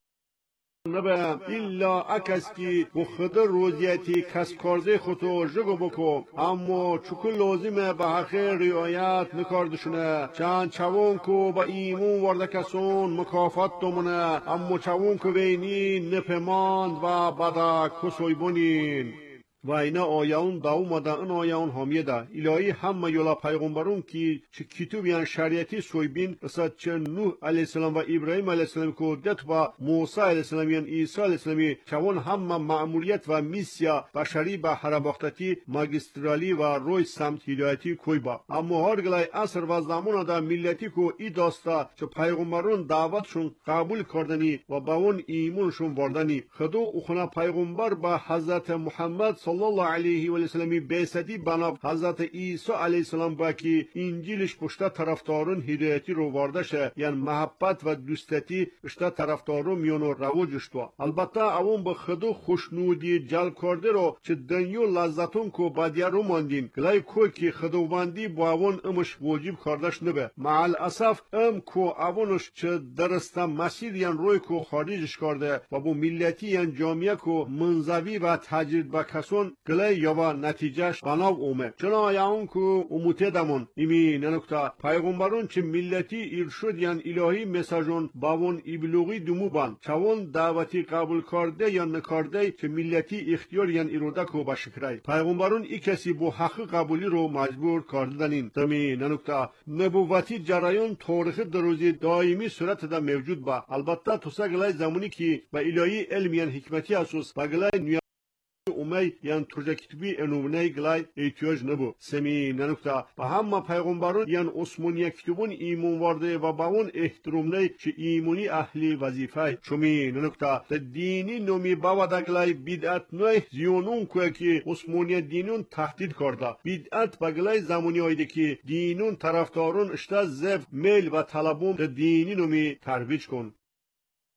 نبه ایلا اکس کی و خود روزیتی کس کرده خودو جگو بکو اما چکو لازمه به حق رعایت نکردشونه چند چوون کو با ایمون ورده کسون مکافت دمونه اما چوون کو بینی نپماند و بدا کسوی بونین و اینا آیون دا اومده این آیون حامیه ده الهی همه یولا پیغمبرون که چه کتوب یان شریعتی سویبین رسد چه نوح علیه السلام و ابراهیم علیه السلام کودت و موسی علیه السلام یان عیسی علیه السلام چون همه معمولیت و میسیا بشری به حرباختتی ماگسترالی و روی سمت هدایتی کوی با اما هرگلای اثر و زمان دا ملتی کو ای داستا چه پیغمبرون دعوتشون قبول کردنی و با اون ایمونشون وردنی خدو اخنا پیغمبر با حضرت محمد صلی الله علیه و سلم بیستی بناب حضرت عیسی علیه السلام با که انجیلش پشت طرفدارون هدایتی رو واردشه یعنی محبت و دوستی پشت طرفدارون میونو رواجش تو البته اون به خودو خوشنودی جل کرده رو چه دنیو لذتون کو بعدیا رو ماندین گلای کو که خداوندی با اون امش واجب کردش نبه مع الاسف ام کو اونش چه درسته مسیر یعنی روی کو خارجش کرده و با ملتی یعنی جامعه کو منزوی و تجرید با کسون گله یا نتیجهش بناو اومه چنا یاون کو اموته دمون ایمی ننکتا پیغمبرون چه ملتی ارشد یان الهی مساجون باون ابلوغی دمو بان چون دعوتی قبول کرده یا نکرده چه ملتی اختیار یان اراده کو بشکرای پیغمبرون ای کسی بو حق قبولی رو مجبور کردنین دمی ننکتا نبوتی جریان تاریخ دروزی دائمی صورت دا موجود با البته تو سگلای زمانی که با الهی علم یان حکمتی اساس با گلای اومی یان ترجه کتبی انومنی گلای ایتیاج نبو سمی ننکتا با همه پیغمبرون یان عثمانی کتبون ایمون وارده و با اون احترام چه ایمونی اهلی وظیفه چمی ننکتا تا دینی نومی باودا گلای بدعت نوی زیونون که که عثمانی دینون تهدید کرده بدعت با گلای زمانی هایده که دینون طرفدارون اشتا زف میل و طلبون تا دینی نومی ترویج کن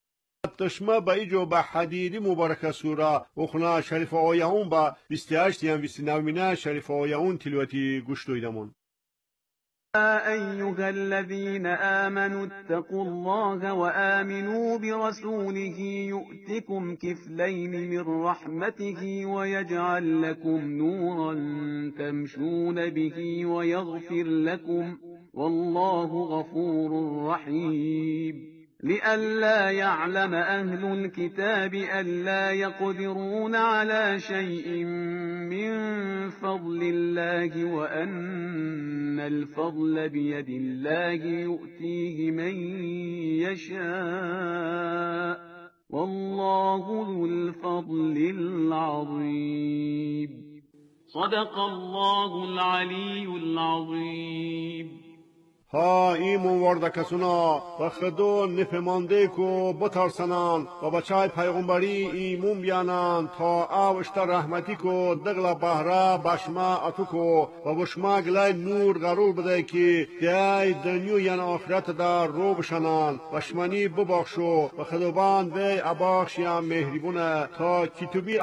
تشمه با ایجو با حدیدی مبارک سوره اخنا شریف آیهون با بیست و هشت یم بیست و نه مینه شریف آیهون تلواتی گوش دویدمون. أيها الذين آمنوا اتقوا الله وآمنوا برسوله يؤتكم كفلين من رحمته ويجعل لكم نورا تمشون به ويغفر لكم والله غفور رحيم. لئلا يعلم أهل الكتاب ألا يقدرون على شيء من فضل الله وأن الفضل بيد الله يؤتيه من يشاء والله ذو الفضل العظيم. صدق الله العلي العظيم. ها ایمون ورده کسونا و خدو نفمانده کو بترسنان و بچای پیغمبری ایمون بیانان تا اوشتا رحمتی کو دغلا بحره بشما اتو کو و بشما گلای نور غرور بده که دیای دنیو یان آخرت دا رو بشنان بشمانی بباخشو و خدوبان بی اباخش یا مهریبونه تا کتبی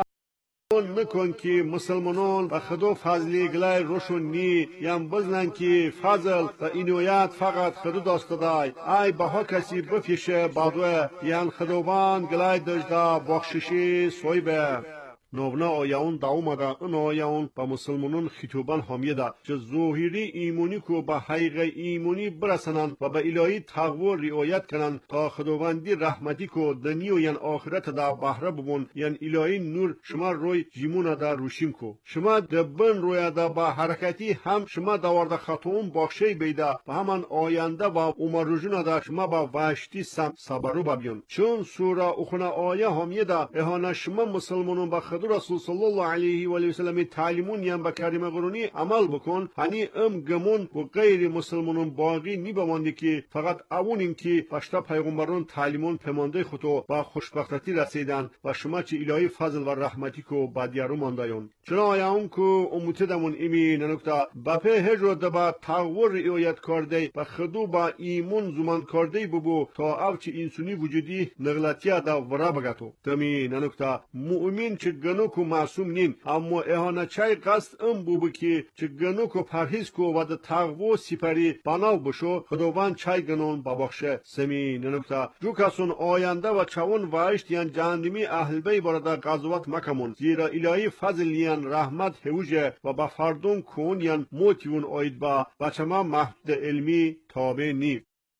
نکن که مسلمانان و خدو فضلی گلای روشون نی یم بزنن که فضل و اینویت فقط خدو داسته دای ای بها کسی بفیشه بادوه یم خدوبان گلای دجدا بخششی سویبه. نونا آیاون دا اومده اون آیاون با مسلمانان خطوبان حامیه ده چه ظاهری ایمونی کو با حقیقی ایمونی برسنن و به الهی تقوی رعایت کنن تا خداوندی رحمتی کو دنیا و ین آخرت دا بهره بمون ین الهی نور شما روی جیمون دا روشیم کو شما دبن روی دا با حرکتی هم شما دوارد خطوم بخشی بیده و همان آینده با عمر رجون دا شما با وحشتی سم صبرو ببیون چون سوره اخنا آیه حامیه ده اهانه شما مسلمانان با رسول صلی الله علیه و آله و سلم تعلیمون یم با کلمه قرآنی عمل بکن هنی ام گمون و غیر مسلمانان باقی نی بمانده که فقط اونین که باشتا پیغمبران تعلیمون پمانده خودو با خوشبختی رسیدن و شما چه الهی فضل و رحمتی کو با دیارو ماندایون چرا آیاون کو امتدمون ایمی ننکتا با په هجر دبا تغور رعایت کرده و خدو با ایمون زمان کرده ببو تا او چه انسانی وجودی نغلطیه دا ورا بگتو تمی ننکتا مؤمن چه گنو کو معصوم نین اما اهانه چای قصد ام بو که چه گنو کو پرهیز کو و د تقوا سپری بناو بشو خداوند چای گنون ببخشه سمی ننکتا جو کسون آینده و چون وایشت یان جهنمی اهل بی بردا قضاوت مکمون زیرا الهی فضل یان رحمت هوجه و با فردون کون یان موتیون اوید با بچما محدود علمی تابع نی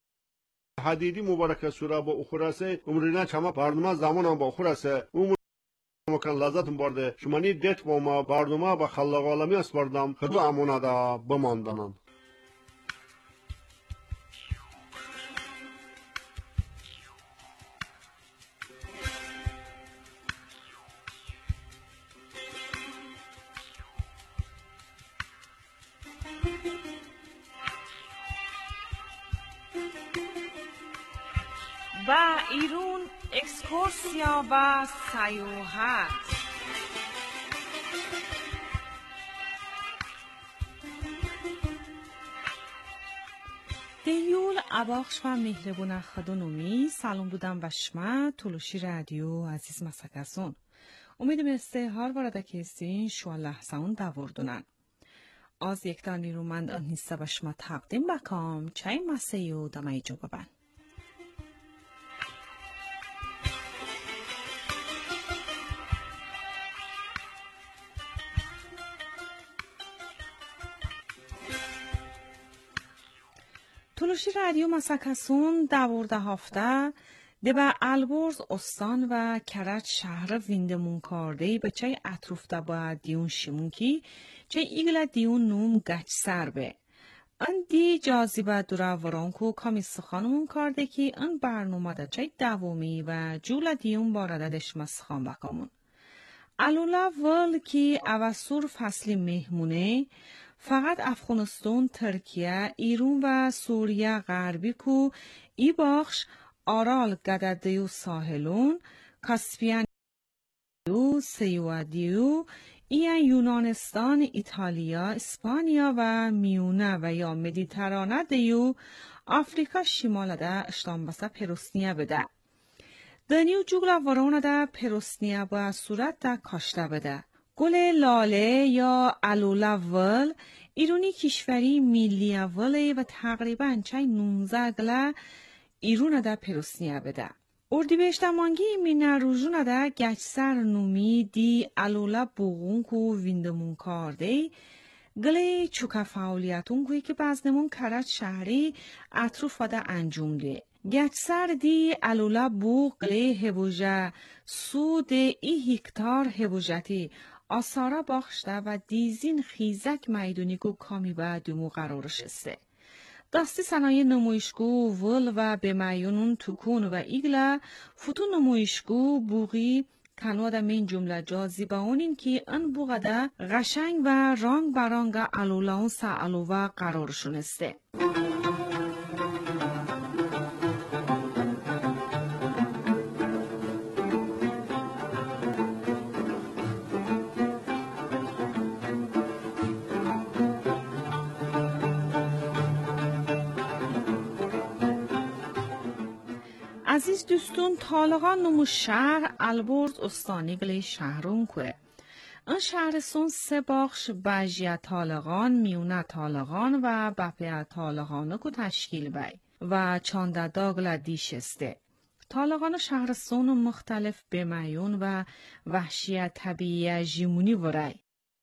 حدیدی مبارک سوره با اخرسه عمرنا چما برنامه زمان با اخرسه مکان لذتم برده شمانی دیت با ما برنامه با خلاق عالمی است بردم خدو امونه دا بماندنم و ایرون اکسکورسیا و سیاحت دیول اباخش و مهربون خدونومی سلام بودم و شما تولوشی رادیو عزیز مسکسون امیدم استهار وارده کسین شو لحظون دوردونن از یکتا نیرومند نیسته و شما تقدیم بکام چای مسیو دمای جو ببن تولوشی رادیو مسکسون دوورده هفته دبا البرز استان و کرج شهر ویندمون کارده به چای اطروفته با دیون شیمون کی چای ایگل دیون نوم گچ سر به ان دی جازیبه دورا ورانکو کامی سخانمون کارده کی ان برنامه دا چای دومی و جول دیون بارده دشم سخان بکامون الولا ول کی اواسور فصلی مهمونه فقط افغانستان، ترکیه، ایران و سوریه غربی کو ای باخش آرال گددیو ساحلون، کاسپیان دیو، سیوا دیو، این یونانستان، ایتالیا، اسپانیا و میونه و یا مدیترانه دیو، آفریقا شمال ده اشتان بسا پروسنیه بده. دنیو جوگلا ورانا دا پروسنیا با صورت دا کاشته بده. گل لاله یا الولاول ایرونی کشوری میلی اوله و تقریبا چای نونزه گله ایرون دا پروسنیا بده. اردیبهشت مانگی مینا روژون دا گچسر نومی دی الولا بوغون کو ویندمون کارده گله چوکا فعالیتون کوی که بازنمون کرد شهری اطروف دا انجام ده. گچسر دی الولا بوغ گله هبوجه سود ای هکتار هبوجتی آسارا باخشته و دیزین خیزک میدونی کو کامی با دومو قرارش استه. دستی صنایع نمایشگو ول و به میونون توکون و ایگلا فتون نمایشگو بوغی کنواده من جمله جازیبه اونین که ان بوغده غشنگ و رانگ برانگ الولاون سا الوه قرارشون استه. عزیز دوستون طالقان نمو شهر البرز استانی گلی شهرون که این شهرستون سه بخش بجیه طالقان، میونه طالقان و بپیه طالقانو که تشکیل بی و چانده داگل دیشسته. طالقان شهرستون مختلف بمیون و وحشی طبیعی جیمونی ورای.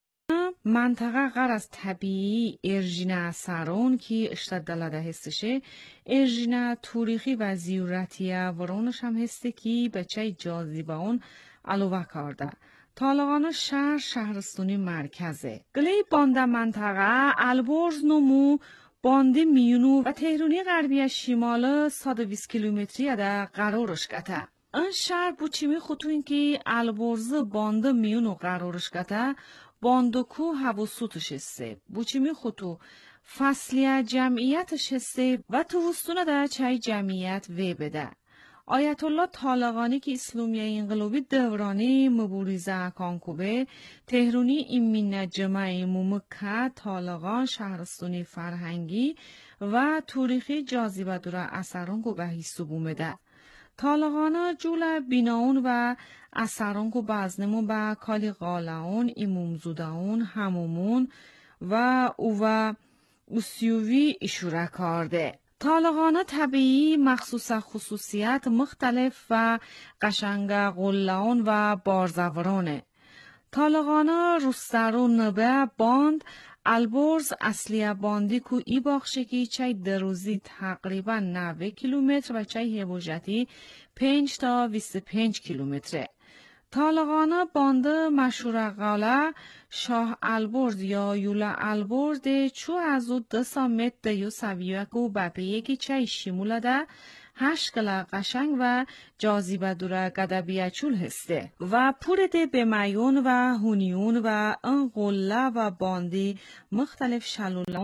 منطقه غیر از طبیعی ارژینه سرون که اشتاد دلاده هستشه ارژینه توریخی و زیورتیه ورونش هم هسته که بچه جازیبه اون علاوه کرده. طالقان شهر شهرستونی مرکزه. گلی بانده منطقه البرز نمو بانده میونو و تهرونی غربی شمال صد و بیست کیلومتری ده قرارش گته. این شهر بوچیمی خطوین که البرز بانده میونو قرارش گته باندوکو هواسوتش هسته. بوچیمی خطو فصلیه جمعیتش هسته و توستونه ده چای جمعیت وی بده. آیت الله طالقانی که اسلامیه انقلابی دورانی مبوریزه کانکوبه تهرونی ایمین جمعی مومکه طالقان شهرستونی فرهنگی و تاریخی جاذبه داره اثرانگو به حساب اومده. طالقانا جول بیناون و اثرانگو بازنمو به کالی غالاون، ایمومزوداون، همومون و او و اوسیوی اشاره کرده. طالقانا طبیعی مخصوص خصوصیت مختلف و قشنگ غلاون و بارزورانه. طالقانا روسترو نبه باند البرز اصلی باندی کو ای باخشه که چای دروزی تقریبا نود کیلومتر و چای هبوجتی پنج تا بیست و پنج کیلومتره. طالقانا بانده مشهور قاله شاه البرز یا یولا البرز چو از او دو سامت دیو سویه کو بپه یکی چای شیموله ده هشت گله قشنگ و جاذبه دوره گدبیه چول هسته و پورده به میون و هونیون و ان غله و باندی مختلف شلولان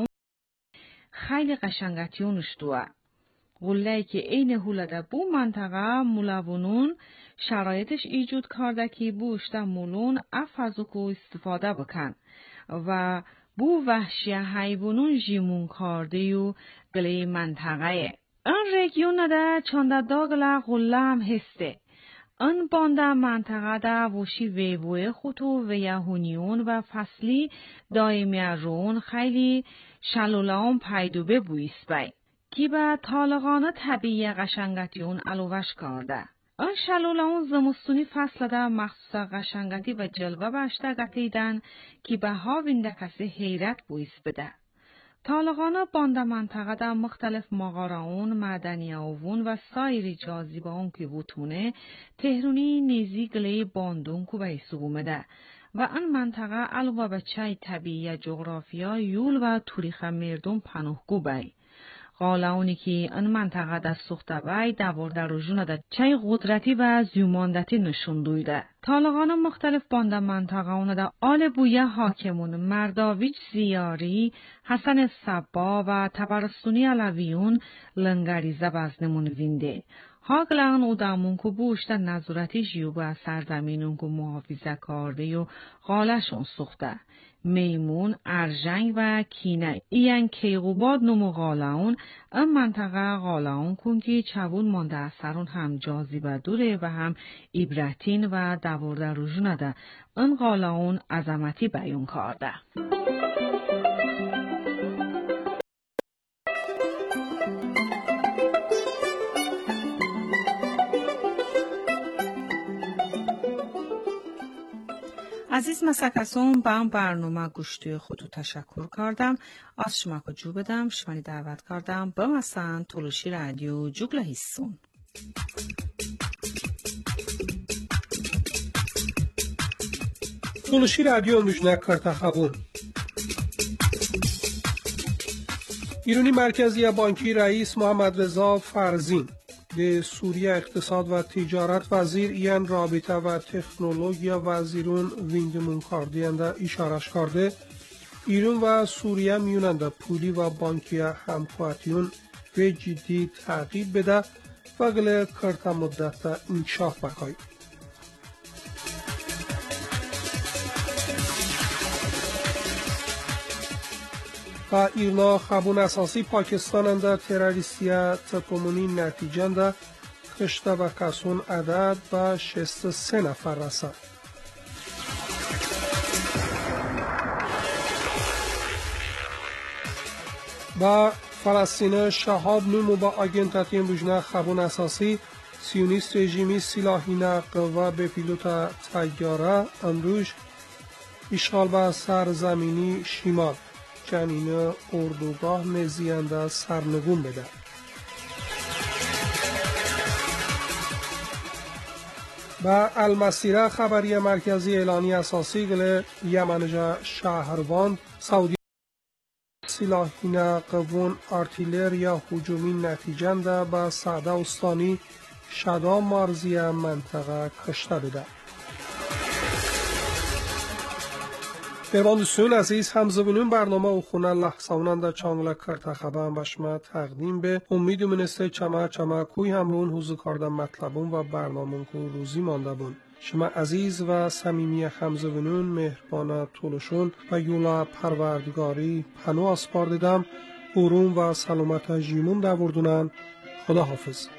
خیلی قشنگتیونش دوه. غله که این هولده بو منطقه مولوونون شرایطش ایجود کرده که بوشته مولون افزو کو استفاده بکن و بو وحشی حیوانون جیمون کرده و گله منطقه. این رگیون ده چانده داگل غله هم هسته. این بانده منطقه ده وشی ویبوی خطو و یهونیون و فصلی دائمی رون خیلی شلولان پیدوبه بویست بای. کی به طالقانه طبیعی قشنگتیون علوش کرده. این شلولان زمستونی فصل ده مخصوص قشنگتی و جلوه بشته گتیدن که به ها وینده کسی حیرت بویست بده. طالقانا بانده منطقه ده مختلف مغاراون، مدنی آوون و سایری جاذبه اون که بوتونه تهرونی نیزی گله باندون که به حساب اومده و این منطقه علاوه به چای طبیعی جغرافیا یول و تاریخ مردم پناهگو بای. غالاونی که این منطقه در سخته بای دوارده روژونه در چای قدرتی و زیوماندتی نشون دویده. طالقان مختلف بانده منطقه اونه در آل بویه حاکمون مرداویچ زیاری، حسن صبا و تبرستونی علویون لنگریزه بزنمون وینده. هاگلان او دامون که بوشته نظورتی جیوبه سرزمینون که محافظه کرده و غالشون سخته. میمون، ارژنگ و کینه. این کیقوباد نمو غالاون ام منطقه غالاون کنگی چوون مانده سرون هم جاذبه دوره و هم عبرتین و دوارده روژونه ده. ام غالاون عظمتی بیان کرده. عزیز مسکسون با هم برنامه گوشتی خودو تشکر کردم. از شما که جو بدم شمانی دعوت کردم با مثلا تولوشی رادیو جوگله هیسون. تولوشی رادیو امروژنه کرتخبون ایرانی مرکزی بانکی رئیس محمد رضا فرزین به سوریه اقتصاد و تجارت وزیر این رابطه و تکنولوژی وزیرون ویندمون کاردینده اشارش کرده ایران و سوریه میوننده پولی و بانکی همکارتیون به جدی تعقیب بده و گل کرتا مدت انکشاف بکای. و ایرنا خبون اساسی پاکستان انده تروریستی تپومونی نتیجنده کشته و کسون عدد و شست سه نفر رسد. با فلسطین شهاب نمو با آگنتاتی امروژنه خبون اساسی سیونیست رژیمی سلاحی نقل و به پیلوت تیاره امروژ اشغال به سرزمینی شمال جنین اردوگاه نزینده سرنگون بده. با المسیره خبری مرکزی اعلانی اساسی گل یمنجا شهروان سعودی سلاحی نقوون آرتیلریا هجومی نتیجنده با سعده استانی شدا مرزی منطقه کشته بده. پیواندستون عزیز همزبونون برنامه و خونه لحظاننده چانگل کرده خبرم بشما تقدیم به امید و منسته چمه چمه کوی همرون حوزو کردن مطلبون و برنامون که روزی مانده بون. شما عزیز و صمیمی همزبونون مهربانه طولشون و یولا پروردگاری پنو اسپار دیدم اورون و سلامت جیمون دوردونن. خدا حافظ.